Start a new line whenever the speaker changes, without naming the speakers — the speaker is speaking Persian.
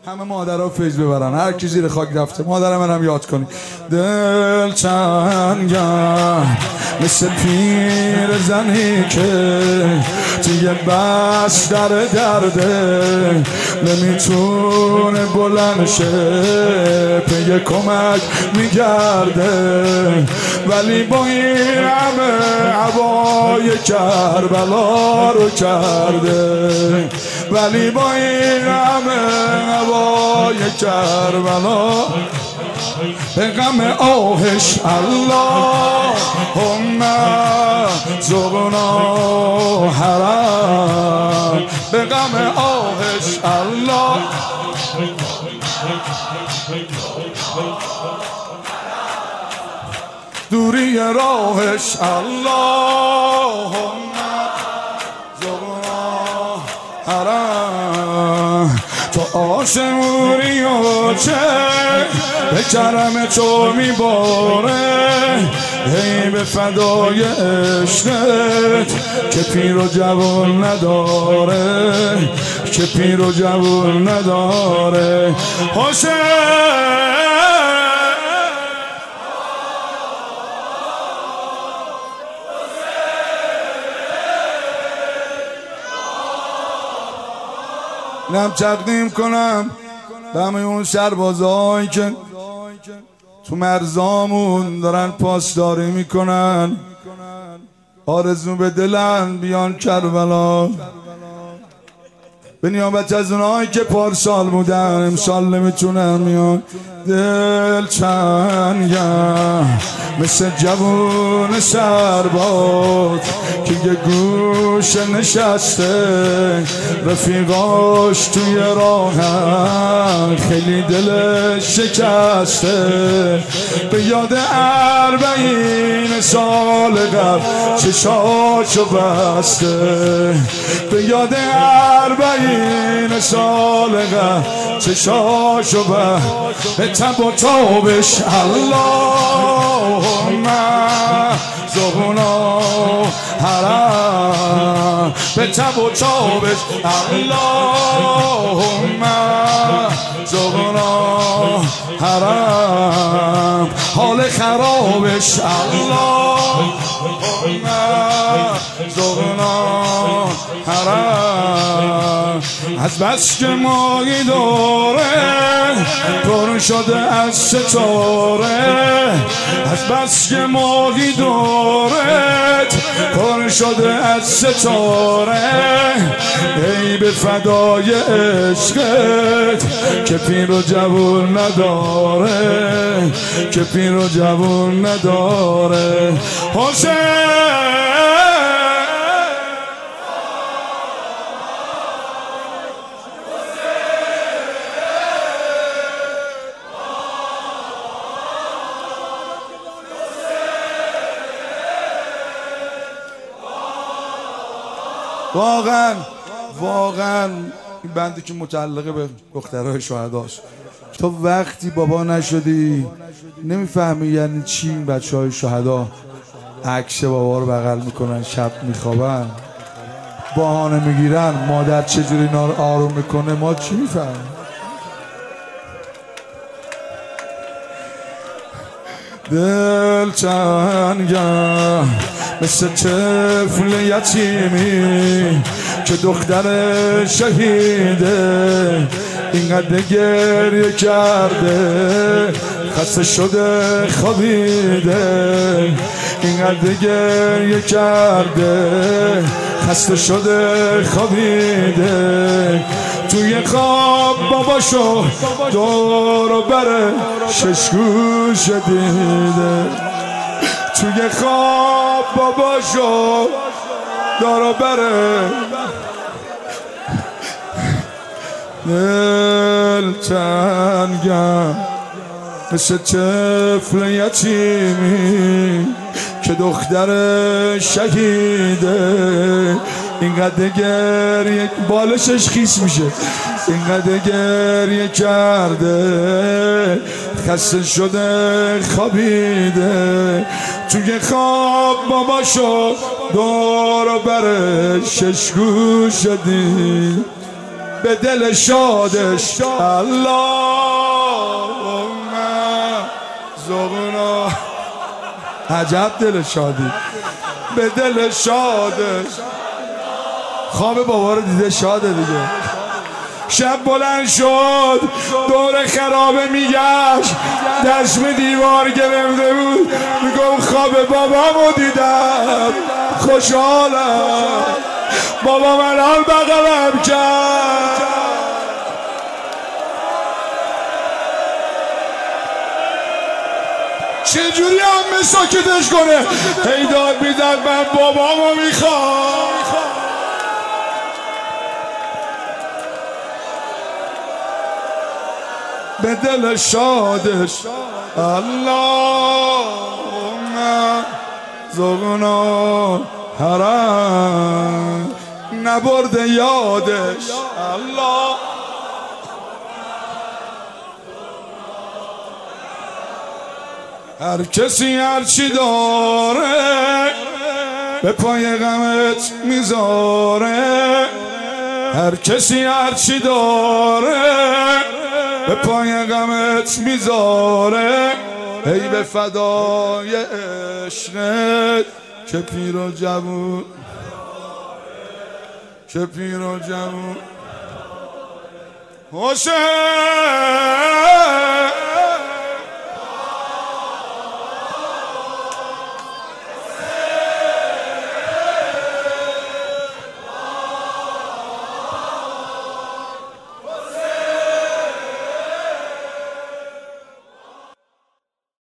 همه مادرها فیض ببرن، هر کی زیر خاک رفته مادر منم یاد کنی. دل چنگم مثل پیر زنی که توی بس درده نمیتونه بلند شه، پی کمک میگرده ولی با این همه هوای کربلا رو کرده، ولی با این همه هوای کربلا به غم آهش اللهم زغنا حرام، به غم آهش الله دوری راهش اللهم زغنا حرام. تو آشوری و چه به کرم تو میباره، هی به فدای عشقت که پیر و جوان نداره، که پیر و جوان نداره. حسین نم تقدیم کنم به همه اون سربازهایی که تو مرزامون دارن پاسداری میکنن، آرزو به دلن بیان کربلا. به نیابت از اونهایی که پارسال بودن امسال نمیتونن میان. دل چنگم مثل جوون سرباز که یه گوشه نشسته، رفیقاش توی راهن خیلی دلش شکسته، به یاد 40 سال قبل چشاشو بسته، به یاد 40 سال قبل چشاشو بسته. تب و تابش اللهم زغنا حرام، به تب و تابش اللهم زغنا حرام، حال خرابش اللهم زغنا حرام. از بس که ماهی داره پر شده از ستاره، از بس که ماهی داره پر شده از ستاره، ای به فدای عشقت که پیر و جوون نداره، که پیر و جوون نداره. حسین واقعا این بندی که متعلقه به دخترهای شهداست، تو وقتی بابا نشدی نمیفهمی یعنی چی این بچهای شهدا عکس بابا رو بغل میکنن، شب میخوابن، بهانه میگیرن مادر چجوری اینا رو آروم میکنه، ما چی میفهمیم؟ دل چنگم مثل طفل یتیمی که دختر شهیده، اینقدر گریه کرده خسته شده خوابیده، اینقدر گریه کرده خسته شده خوابیده، توی خواب باباشو دور و بر 6 گوش دیده، توی خواب باباشو دور و بره. دل تنگم مثل طفل یتیمی که دختر شهیده، اینقدر گریه بالشش خیس میشه، اینقدر گریه کرده خسته شده خوابیده، توی خواب باباشو دور و بر 6 گوش دید. به دل شادش اللهم زغنا. عجب دل شادی، به دل شادش. خواب بابا رو دیده شاده دیگه. شب بلند شد دور خرابه میگشت، دشم دیوار گرفته بود، میگم خواب بابامو دیدم خوشحالم. بابا من حال بغلم کرد، چجوری همه ساکتش کنه؟ هی داد میزد من بابامو میخوام. به دل شادش اللهم زغنا حرام نبرده یادش الله. هر کسی هرچی داره به پای غمت میذاره، هر کسی هرچی داره به پای غمت میذاره. ای به فدای عشقت که پیر و جوون، که پیر و جوون حسین